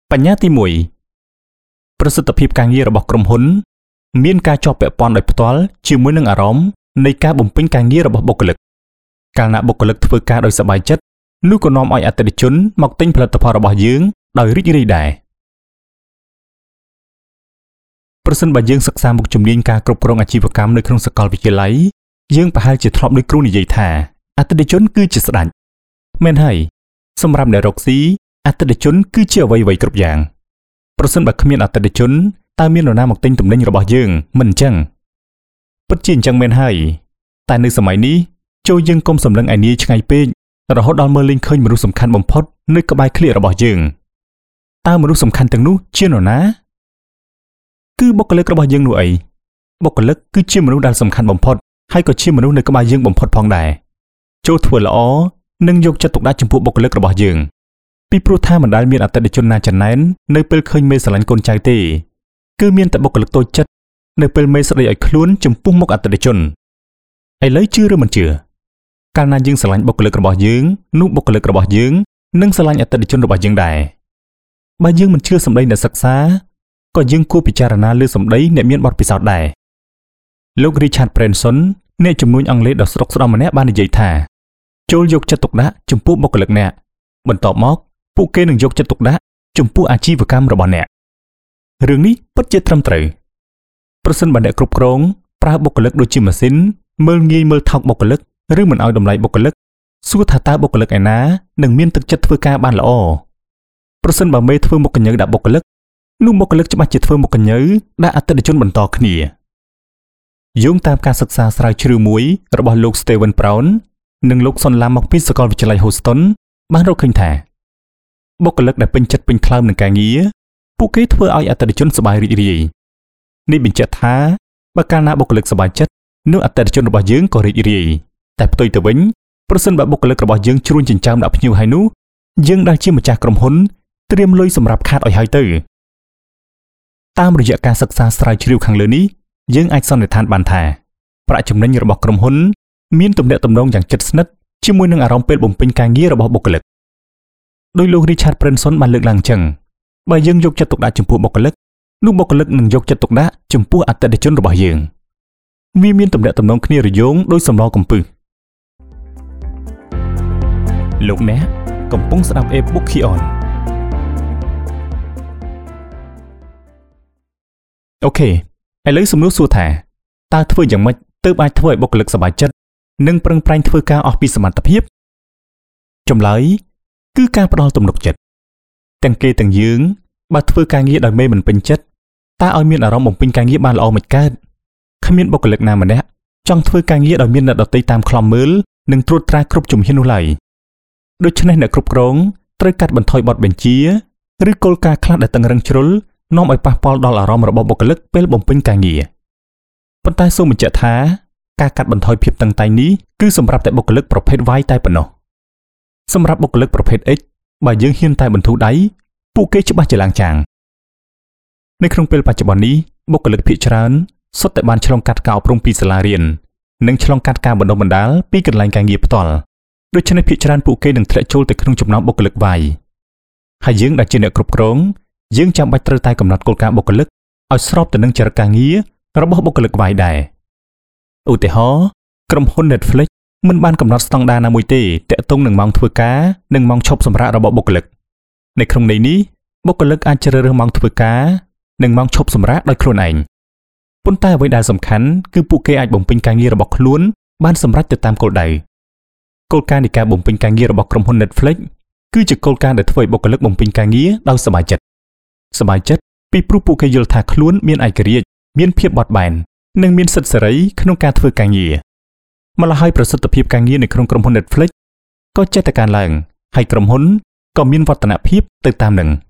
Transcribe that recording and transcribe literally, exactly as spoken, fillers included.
បញ្ញាទីមួយប្រសិទ្ធភាពការងាររបស់ក្រុមហ៊ុនមានការជាប់ពាក់ព័ន្ធដោយផ្ទាល់ជាមួយនឹងអារម្មណ៍នៃការបំពេញការងាររបស់បុគ្គលិកកាលណាបុគ្គលិកធ្វើការដោយសប្បាយចិត្តនោះក៏នាំឲ្យអតិថិជនមកទិញផលិតផលរបស់យើងដោយរីករាយដែរប្រសិនបើយើងសិក្សាមុខជំនាញការគ្រប់គ្រងអាជីវកម្មនៅក្នុងសាកលវិទ្យាល័យយើងប្រហែលជាធ្លាប់ដោយគ្រូនិយាយថាអតិថិជនគឺជាស្ដេចមែនហើយសម្រាប់អ្នករកស៊ីអតិថិជនគឺជាអ្វីៗគ្រប់យ៉ាងប្រសិនបើគ្មានអតិថិជនតើមាននរណាមកទិញទំនិញរបស់យើងមិនអញ្ចឹងពិតជាអញ្ចឹងមែនហើយតែនៅសម័យនេះចូលយើងកុំសម្លឹងឯនាយឆ្ងាយពេករហូតដល់មើលលេងឃើញមនុស្សសំខាន់បំផុតនៅក្បែរឃ្លារបស់យើងតើមនុស្សសំខាន់ទាំងនោះជានរណាគឺបុគ្គលិករបស់យើងនោះអីបុគ្គលិកគឺជាមនុស្សដែលសំខាន់បំផុតហើយក៏ជាមនុស្សនៅក្បែរយើងបំផុតផងដែរចូលធ្វើល្អនិងយកចិត្តទុកដាក់ចំពោះបុគ្គលិករបស់យើងពីព្រោះថាមិនដែលមានអតិថិជនណាចំណែននៅពេលឃើញមេស្រឡាញ់កូនចៅទេគឺមានតែបុគ្គលិកតូចចិត្តនៅពេលមេស្ដីឲ្យខ្លួនចំពោះមុខអតិថិជនឥឡូវជឿឬមិនជឿកាលណាយើងស្រឡាញ់បុគ្គលិករបស់យើងនោះបុគ្គលិករបស់យើងនឹងស្រឡាញ់អតិថិជនរបស់យើងដែរបើយើងមិនជឿសម្ដីអ្នកសិក្សាក៏យើងគួរពិចារណាលើសម្ដីអ្នកមានបទពិសោធន៍ដែរលោក Richard Branson អ្នកជំនួញអង់គ្លេសដ៏ស្រុកស្ដំម្នាក់បាននិយាយថាចូលយកចិត្តទុកដាក់ចំពោះបុគ្គលិកអ្នកបន្ទាប់មកពួកគេនឹងយកចិត្តទុកដាក់ចំពោះអាជីវកម្មរបស់អ្នករឿងនេះពិតជាត្រឹមត្រូវប្រសិនបើអ្នកគ្រប់គ្រងប្រើបុគ្គលិកដូចជាម៉ាស៊ីនមើលងាយមើលថោកបុគ្គលិកឬមិនឲ្យតម្លៃបុគ្គលិកសួរថាតើបុគ្គលិកឯណានឹងមានទឹកចិត្តធ្វើការបានល្អប្រសិនបើមេធ្វើមុខកញ្ញើដាក់បុគ្គលិកនោះបុគ្គលិកច្បាស់ជាធ្វើមុខកញ្ញើដាក់អតិថិជនបន្តគ្នាយោងតាមការសិក្សាស្រាវជ្រាវមួយរបស់លោក Steven Brown និងលោក Son Lam មកពីសាកលវិទ្យាល័យ Houston បានរកឃើញថាបុគ្គលិកដែលពេញចិត្តពេញថ្លើមនឹងការងារពួកគេធ្វើឲ្យអតិថិជនសប្បាយរីករាយនេះបញ្ជាក់ថាបើកាលណាបុគ្គលិកសប្បាយចិត្តនោះអតិថិជនរបស់យើងក៏រីករាយតែផ្ទុយទៅវិញប្រសិនបើបុគ្គលិករបស់យើងជ្រួញចិញ្ចើមដាក់ភ្ញៀវហើយនោះយើងដែលជាម្ចាស់ក្រុមហ៊ុនត្រៀមលុយសម្រាប់ខាតឲ្យហើយទៅតាមរយៈការសិក្សាស្រាវជ្រាវខាងលើនេះយើងអាចសន្និដ្ឋានបានថាប្រាក់ចំណេញរបស់ក្រុមហ៊ុនមានទំនាក់ទំនងយ៉ាងជិតស្និទ្ធជាមួយនឹងអារម្មណ៍ពេលបំពេញការងាររបស់បុគ្គលិកដោយលោក Richard Branson បានលើកឡើងអញ្ចឹងបើយើងយកចិត្តទុកដាក់ចំពោះបុគ្គលិកនោះបុគ្គលិកនឹងយកចិត្តទុកដាក់ចំពោះអតិថិជនរបស់យើងវាមានទំនាក់ទំនងគ្នារយោងដោយសម្លកំពឹសលោកអ្នកកំពុងស្ដាប់ e-book Kion អូខេឥឡូវសំណួរសួរថាតើធ្វើយ៉ាងម៉េចទើបអាចធ្វើឲ្យបុគ្គលិកសប្បាយចិត្តនិងប្រឹងប្រែងធ្វើការអស់ពីសមត្ថភាពចម្លើយគឺការផ្ដល់ទំនុកចិត្តទាំងគេទាំងយើងបើធ្វើការងារដោយមេមិនពេញចិត្តតើឲ្យមានអារម្មណ៍បំពេញការងារបានល្អមិនកើតគ្មានបុគ្គលិកណាម្នាក់ចង់ធ្វើការងារដោយមានអ្នកដទៃតាមខ្លំមើលនិងត្រួតត្រាគ្រប់ជំហាននោះឡើយដូច្នេះអ្នកគ្រប់គ្រងត្រូវកាត់បន្ថយបទបញ្ជាឬគោលការណ៍ខ្លះដែលតឹងរឹងជ្រុលនាំឲ្យប៉ះពាល់ដល់អារម្មណ៍របស់បុគ្គលិកពេលបំពេញការងារប៉ុន្តែសូមបញ្ជាក់ថាការកាត់បន្ថយភាពតឹងតែងនេះគឺសម្រាប់តែបុគ្គលិកប្រភេទ Y តែប៉ុណ្ណោះសម្រាប់បុគ្គលិកប្រភេទ X បើយើងហ៊ានតែបន្ធូរដៃពួកគេច្បាស់ជាឡើងចាងនៅក្នុងពេលបច្ចុប្បន្ននេះបុគ្គលិកភាគច្រើនសុទ្ធតែបានឆ្លងកាត់ការអប់រំពីសាលារៀននិងឆ្លងកាត់ការបណ្ដុះបណ្ដាលពីកន្លែងការងារផ្ទាល់ដូច្នេះភាគច្រើនពួកគេនឹងធ្លាក់ចូលទៅក្នុងចំណោមបុគ្គលិក Y ហើយយើងដែលជាអ្នកគ្រប់គ្រងយើងចាំបាច់ត្រូវតែកំណត់គោលការណ៍បុគ្គលិកឲ្យស្របទៅនឹងចរិតការងាររបស់បុគ្គលិក Y ដែរឧទាហរណ៍ក្រុមហ៊ុន Netflix មិនបានកំណត់ស្តង់ដារណាមួយទេទាក់ទងនឹងម៉ោងធ្វើការនិងម៉ោងឈប់សម្រាករបស់បុគ្គលិកនៅក្នុងន័យនេះបុគ្គលិកអាចជ្រើសរើសម៉ោងធ្វើការនិងម៉ោងឈប់សម្រាកដោយខ្លួនឯងប៉ុន្តែអ្វីដែលសំខាន់គឺពួកគេអាចបំពេញការងាររបស់ខ្លួនបានសម្រេចទៅតាមគោលដៅគោលការណ៍នៃការបំពេញការងាររបស់ក្រុមហ៊ុន Netflix គឺជាគោលការណ៍ដែលធ្វើឲ្យបុគ្គលិកបំពេញការងារដោយសប្បាយចិត្តសប្បាយចិត្តពីព្រោះពួកគេយល់ថាខ្លួនមានឯករាជ្យមានភាពបត់បែននិងមានសិទ្ធិសេរីក្នុងការធ្វើការងារម្ល៉េះហើយប្រសិទ្ធភាពការងារនៅក្នុងក្រុមហ៊ុន Netflix ក៏ចេះតែកើនឡើងហើយក្រុមហ៊ុនក៏មានវឌ្ឍនភាពទៅតាមនឹង